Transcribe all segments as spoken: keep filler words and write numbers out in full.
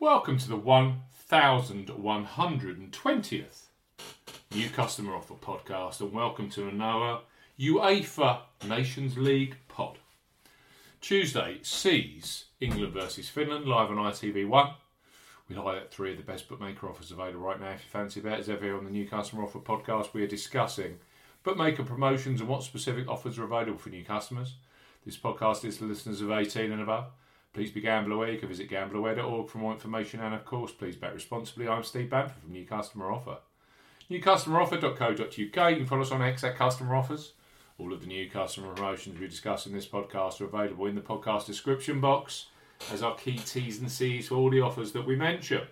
Welcome to the one thousand one hundred twentieth New Customer Offer podcast, and welcome to another UEFA Nations League pod. Tuesday sees England versus Finland live on I T V one. We highlight three of the best bookmaker offers available right now. If you fancy a bet, as ever here on the New Customer Offer podcast, we are discussing bookmaker promotions and what specific offers are available for new customers. This podcast is for listeners of eighteen and above. Please be gamble aware. You can visit gamble aware dot org for more information, and of course, please bet responsibly. I'm Steve Bamford from New Customer Offer. new customer offer dot co dot uk. You can follow us on X at Customer Offers. All of the new customer promotions we discuss in this podcast are available in the podcast description box as our key T's and C's for all the offers that we mention.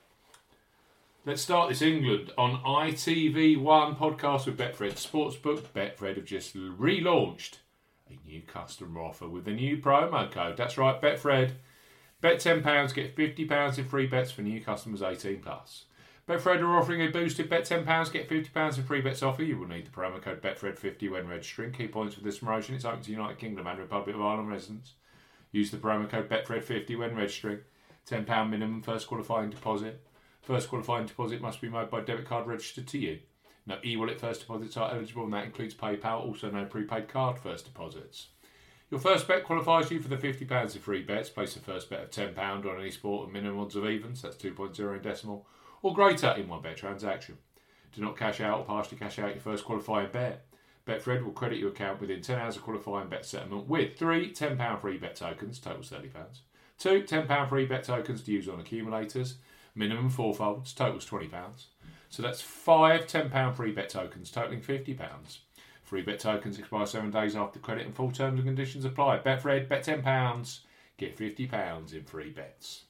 Let's start this England on I T V one podcast with Betfred Sportsbook. Betfred have just relaunched a new customer offer with a new promo code. That's right, Betfred. Bet ten pounds, get fifty pounds in free bets for new customers eighteen plus. Betfred are offering a boosted Bet ten pounds, get fifty pounds in free bets offer. You will need the promo code Betfred fifty when registering. Key points for this promotion: it's open to United Kingdom and Republic of Ireland residents. Use the promo code Betfred fifty when registering. ten pounds minimum first qualifying deposit. First qualifying deposit must be made by debit card registered to you. No e-wallet first deposits are eligible, and that includes PayPal. Also, no prepaid card first deposits. Your first bet qualifies you for the fifty pounds in free bets. Place a first bet of ten pounds on any sport and minimum odds of evens, that's two point oh in decimal, or greater in one bet transaction. Do not cash out or partially cash out your first qualifying bet. Betfred will credit your account within ten hours of qualifying bet settlement with three ten pounds free bet tokens, totals thirty pounds. Two ten pounds free bet tokens to use on accumulators, minimum four folds, totals twenty pounds. So that's five ten pounds free bet tokens totaling fifty pounds. Free bet tokens expire seven days after credit and full terms and conditions apply. Betfred, bet ten pounds, get fifty pounds in free bets.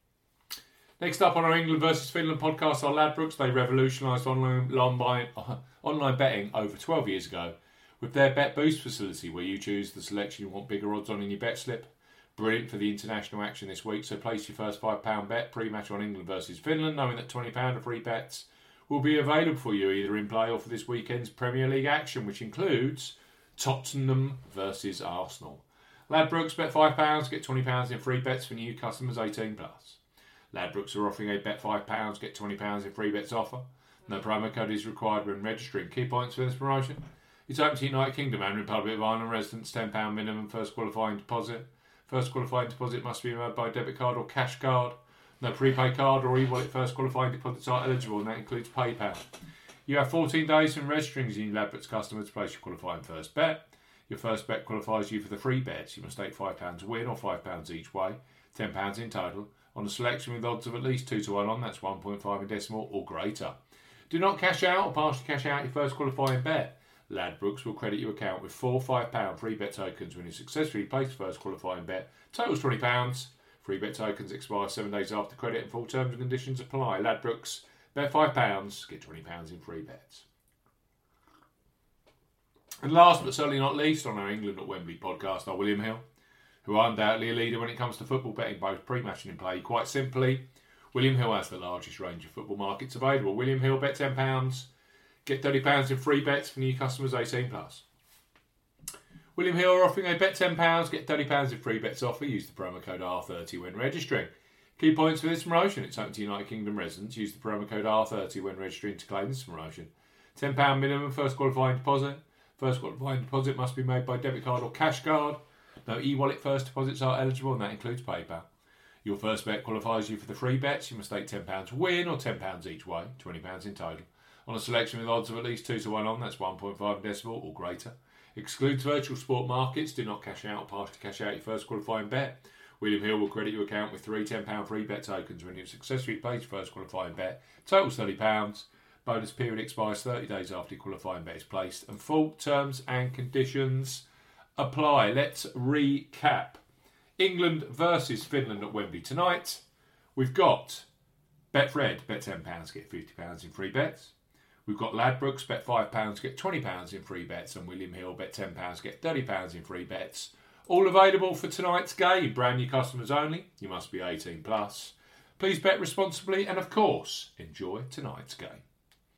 Next up on our England versus Finland podcast are Ladbrokes. They revolutionised online, online, online betting over twelve years ago with their Bet Boost facility, where you choose the selection you want bigger odds on in your bet slip. Brilliant for the international action this week, so place your first five pounds bet pre-match on England versus Finland, knowing that twenty pounds of free bets will be available for you either in play or for this weekend's Premier League action, which includes Tottenham versus Arsenal. Ladbrokes, bet five pounds, get twenty pounds in free bets for new customers eighteen plus. Ladbrokes are offering a bet five pounds, get twenty pounds in free bets offer. No promo code is required when registering. Key points for this promotion: it's open to United Kingdom and Republic of Ireland residents. ten pounds minimum first qualifying deposit. First qualifying deposit must be made by debit card or cash card. No prepaid card or e-wallet first qualifying deposits are eligible, and that includes PayPal. You have fourteen days from registering as a new Ladbrokes customer to place your qualifying first bet. Your first bet qualifies you for the free bets. You must stake five pounds to win or five pounds each way, ten pounds in total, on a selection with odds of at least two to one on, that's one point five in decimal or greater. Do not cash out or partially cash out your first qualifying bet. Ladbrokes will credit your account with four five pounds free bet tokens when you successfully place the first qualifying bet. Totals twenty pounds. Free bet tokens expire seven days after credit and full terms and conditions apply. Ladbrokes, bet five pounds, get twenty pounds in free bets. And last but certainly not least on our England at Wembley podcast are William Hill, who are undoubtedly a leader when it comes to football betting, both pre-match and in play. Quite simply, William Hill has the largest range of football markets available. William Hill, bet ten pounds, get thirty pounds in free bets for new customers eighteen plus. William Hill are offering a bet ten pounds, get thirty pounds in free bets offer. Use the promo code R thirty when registering. Key points for this promotion: it's open to United Kingdom residents. Use the promo code R thirty when registering to claim this promotion. ten pounds minimum first qualifying deposit. First qualifying deposit must be made by debit card or cash card. No e-wallet first deposits are eligible, and that includes PayPal. Your first bet qualifies you for the free bets. You must stake ten pounds to win or ten pounds each way, twenty pounds in total, on a selection with odds of at least two to one on, that's one point five in decimal or greater. Excludes virtual sport markets. Do not cash out or partially cash out your first qualifying bet. William Hill will credit your account with three ten pounds free bet tokens when you successfully place your first qualifying bet. Totals thirty pounds. Bonus period expires thirty days after your qualifying bet is placed, and full terms and conditions apply. Let's recap. England versus Finland at Wembley tonight. We've got Betfred, bet ten pounds, get fifty pounds in free bets. We've got Ladbrokes, bet five pounds, get twenty pounds in free bets, and William Hill, bet ten pounds, get thirty pounds in free bets. All available for tonight's game. Brand new customers only. You must be eighteen plus. Please bet responsibly, and of course, enjoy tonight's game.